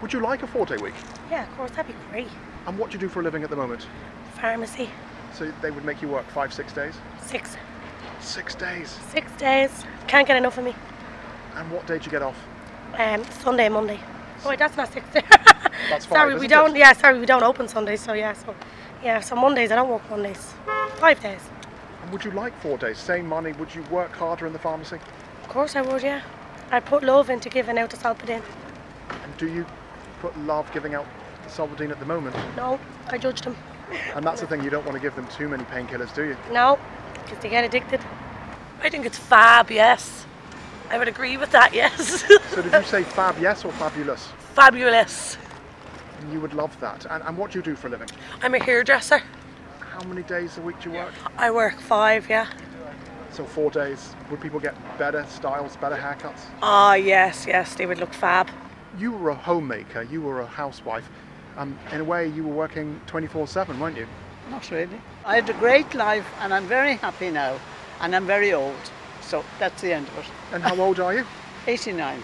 Would you like a 4-day week? Yeah, of course, that'd be great. And what do you do for a living at the moment? Pharmacy. So they would make you work 5-6 days? 6. 6 days? 6 days. Can't get enough of me. And what day do you get off? Sunday, Monday. Oh wait, that's not 6 days. That's 5, sorry, isn't we don't. it? Yeah, sorry, we don't open Sundays. So Mondays I don't work Mondays. 5 days. And would you like 4 days? Same money, would you work harder in the pharmacy? Of course I would. Yeah, I put love into giving out the Solpadeine. And do you put love giving out the Solpadeine at the moment? No, I judged them. And that's the thing, you don't want to give them too many painkillers, do you? No, because they get addicted. I think it's fab, yes. I would agree with that, yes. So did you say fab yes or fabulous? Fabulous. And you would love that. And what do you do for a living? I'm a hairdresser. How many days a week do you work? I work 5, yeah. So 4 days. Would people get better styles, better haircuts? Ah, yes, they would look fab. You were a homemaker, you were a housewife. In a way, you were working 24/7, weren't you? Not really. I had a great life and I'm very happy now. And I'm very old. So that's the end of it. And how old are you? 89.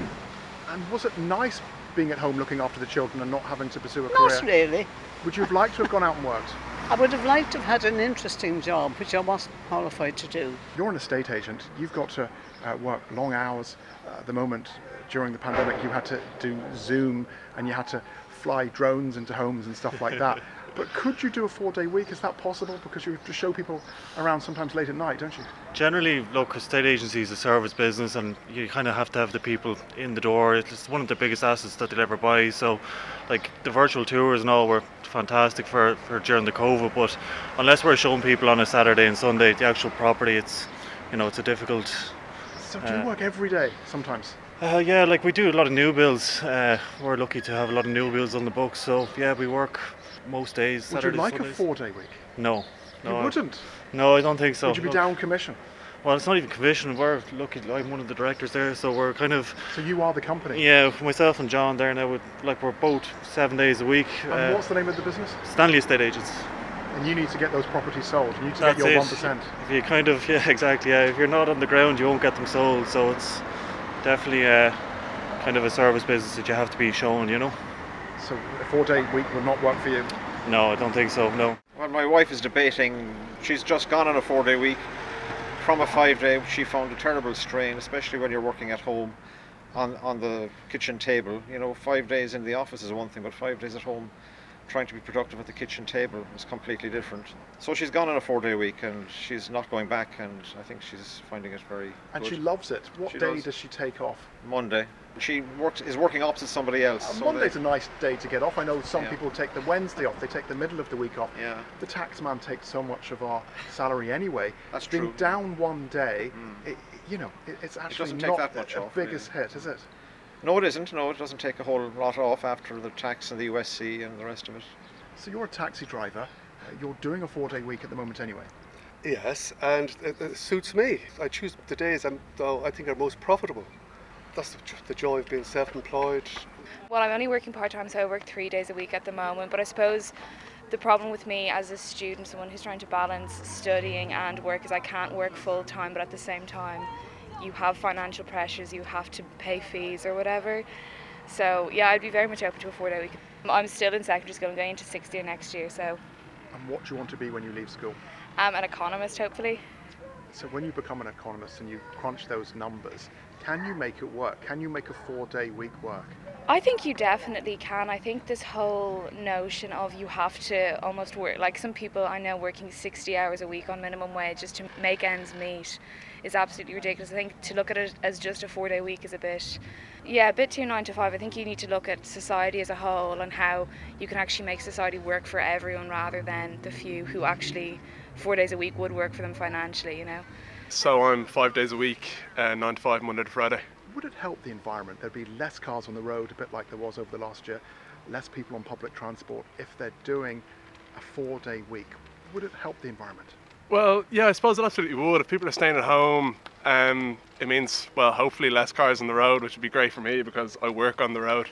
And was it nice being at home looking after the children and not having to pursue a career? Not really. Would you have liked to have gone out and worked? I would have liked to have had an interesting job, which I wasn't qualified to do. You're an estate agent. You've got to work long hours. At the moment, during the pandemic, you had to do Zoom and you had to fly drones into homes and stuff like that. But could you do a 4-day week? Is that possible? Because you have to show people around sometimes late at night, don't you? Generally, look, estate agency is a service business and you kind of have to have the people in the door. It's one of the biggest assets that they'll ever buy. So, like, the virtual tours and all were fantastic for during the COVID, but unless we're showing people on a Saturday and Sunday, the actual property, it's a difficult... So do you work every day sometimes? Yeah, like we do a lot of new builds. We're lucky to have a lot of new builds on the books, so yeah, we work most days. Would Saturdays, you like Sundays. a 4-day week? No. You wouldn't? No, I don't think so. Would you be down commission? Well, it's not even commission. We're lucky. I'm one of the directors there, so we're kind of. So you are the company? Yeah, myself and John there now. We're both 7 days a week. And what's the name of the business? Stanley Estate Agents. And you need to get those properties sold. You need to That's get your it. 1%. If you yeah, exactly. Yeah, if you're not on the ground, you won't get them sold. So it's definitely kind of a service business that you have to be shown. So a 4-day week will not work for you? No, I don't think so. No. Well, my wife is debating. She's just gone on a 4-day week. From a 5-day, she found a terrible strain, especially when you're working at home on the kitchen table. 5 days in the office is one thing, but 5 days at home, trying to be productive at the kitchen table is completely different. So she's gone on a 4-day week and she's not going back, and I think she's finding it very And good. she loves it. What She day does. does she take off? Monday. She is working opposite somebody else. So Monday's a nice day to get off. I know some Yeah. people take the Wednesday off. They take the middle of the week off. Yeah. The tax man takes so much of our salary anyway. That's Being true. down 1 day, it's actually doesn't take not that much the off, biggest hit, is it? No, it isn't. No, it doesn't take a whole lot off after the tax and the USC and the rest of it. So you're a taxi driver. You're doing a 4-day week at the moment anyway. Yes, and it suits me. I choose the days I think are most profitable. That's the joy of being self-employed. Well, I'm only working part-time, so I work 3 days a week at the moment, but I suppose the problem with me as a student, someone who's trying to balance studying and work, is I can't work full-time, but at the same time you have financial pressures, you have to pay fees or whatever. So yeah, I'd be very much open to a 4-day week. I'm still in secondary school, I'm going into 6th year next year, so... And what do you want to be when you leave school? I'm an economist, hopefully. So when you become an economist and you crunch those numbers, can you make it work? Can you make a 4-day week work? I think you definitely can. I think this whole notion of you have to almost work, like some people I know working 60 hours a week on minimum wage just to make ends meet is absolutely ridiculous. I think to look at it as just a 4-day week is a bit too 9 to 5. I think you need to look at society as a whole and how you can actually make society work for everyone rather than the few who actually 4 days a week would work for them financially, So I'm 5 days a week, 9 to 5, Monday to Friday. Would it help the environment? There'd be less cars on the road, a bit like there was over the last year, less people on public transport. If they're doing a 4-day week, would it help the environment? Well, yeah, I suppose it absolutely would. If people are staying at home, it means, well, hopefully less cars on the road, which would be great for me because I work on the road.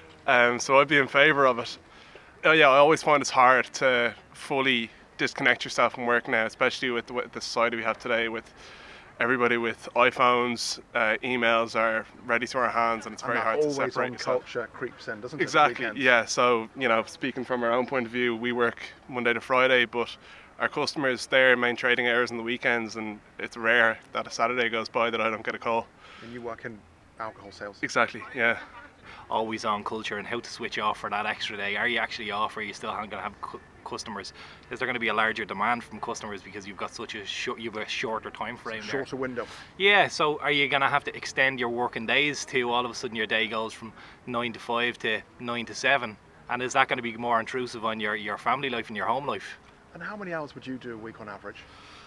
So I'd be in favour of it. Yeah, I always find it's hard to fully disconnect yourself from work now, especially with the society we have today with everybody with iPhones, emails are ready to our hands, and it's very hard to always separate on yourself. culture creeps in, doesn't it? Exactly, Weekends? yeah. So, speaking from our own point of view, we work Monday to Friday, but our customers, their main trading hours on the weekends, and it's rare that a Saturday goes by that I don't get a call. And you work in alcohol sales. Exactly, yeah. Always on culture and how to switch off for that extra day. Are you actually off, or are you still going to have customers? Is there going to be a larger demand from customers because you've got such a shorter time frame there? Shorter window. Yeah, so are you going to have to extend your working days to all of a sudden your day goes from 9 to 5 to 9 to 7? And is that going to be more intrusive on your family life and your home life? And how many hours would you do a week on average?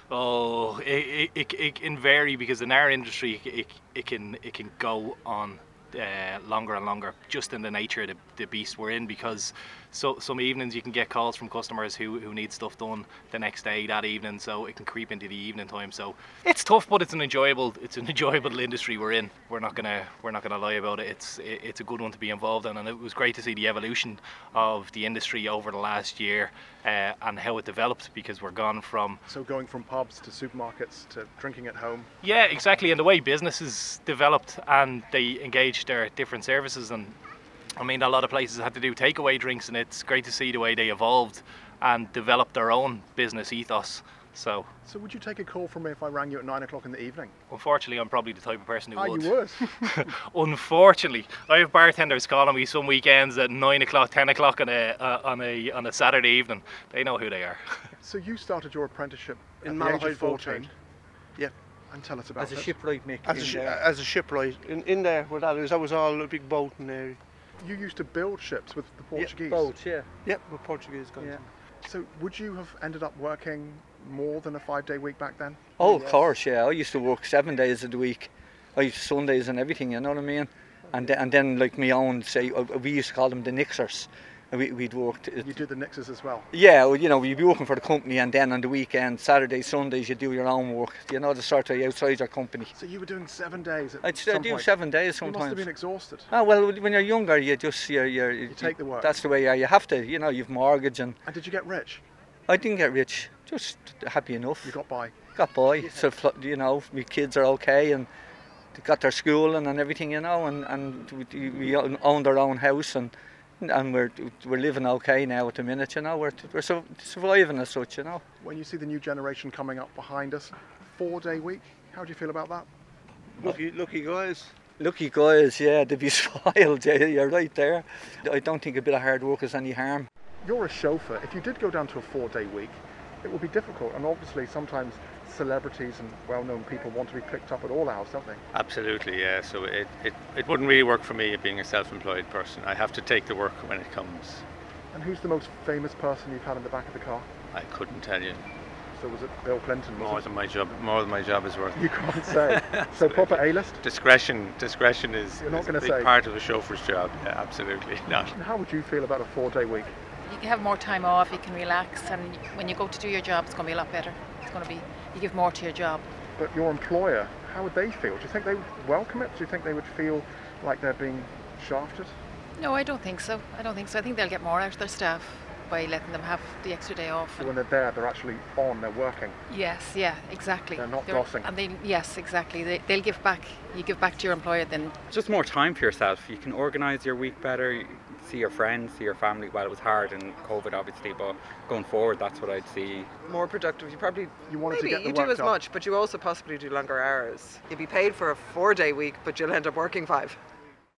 Oh, it can vary, because in our industry it can go on longer and longer, just in the nature of the beast we're in, because some evenings you can get calls from customers who need stuff done the next day, that evening, so it can creep into the evening time. So it's tough, but it's an enjoyable industry we're in. We're not gonna lie about it. It's a good one to be involved in, and it was great to see the evolution of the industry over the last year and how it developed, because we're going from pubs to supermarkets to drinking at home. Yeah, exactly, and the way businesses developed and they engaged their different services, and I mean, a lot of places had to do takeaway drinks, and it's great to see the way they evolved and developed their own business ethos. So would you take a call from me if I rang you at 9 o'clock in the evening? Unfortunately, I'm probably the type of person who would. You would? Unfortunately, I have bartenders calling me some weekends at 9 o'clock, 10 o'clock on a Saturday evening. They know who they are. So you started your apprenticeship in at the age Malahide of Boat 14? Trade. Yeah. And tell us about as a it. shipwright, Mick. As a shipwright in there, where that was all a big boating area. You used to build ships with the Portuguese? Boats, yeah. Yep, with Portuguese guys. Yeah. So would you have ended up working more than a 5-day week back then? Oh, of course, yeah. I used to work 7 days of the week. I used Sundays and everything, you know what I mean? And then like my own, say, we used to call them the Nixers. We'd worked. You do the Nixers as well? Yeah, well, you'd be working for the company, and then on the weekend, Saturdays, Sundays, you do your own work. The sort of outside your company. So you were doing 7 days I do 7 days sometimes. You must have been exhausted. Oh, well, when you're younger, you just you take the work. That's the way you have to. You've mortgage and. And did you get rich? I didn't get rich. Just happy enough. You got by. Got by. So my kids are okay, and they got their schooling and everything, and we owned our own house, and we're living okay now at the minute, we're surviving as such, When you see the new generation coming up behind us, 4-day week, how do you feel about that? Lucky guys. Lucky guys, yeah, they'd be spoiled, yeah, you're right there. I don't think a bit of hard work is any harm. You're a chauffeur. If you did go down to a 4-day week, it would be difficult, and obviously sometimes celebrities and well-known people want to be picked up at all hours, don't they? Absolutely, yeah. So it wouldn't really work for me being a self-employed person. I have to take the work when it comes. And who's the most famous person you've had in the back of the car? I couldn't tell you. So was it Bill Clinton? More than my job is worth. You can't say. So proper A-list? Discretion is You're not a big part of a chauffeur's job. Yeah, absolutely not. And how would you feel about a 4-day week? You can have more time off, you can relax, and when you go to do your job, it's going to be a lot better. It's going to be, you give more to your job. But your employer, how would they feel? Do you think they would welcome it? Do you think they would feel like they're being shafted? No, I don't think so. I think they'll get more out of their staff by letting them have the extra day off. So when they're there, they're actually on, they're working. Yes, yeah, exactly. They're not dossing. And yes, exactly. They'll give back. You give back to your employer then. Just more time for yourself. You can organise your week better, see your friends, see your family. Well, it was hard in COVID obviously, but going forward, that's what I'd see. More productive. You wanted to get the you work do as done. much, but you also possibly do longer hours. You'll be paid for a 4-day week, but you'll end up working 5.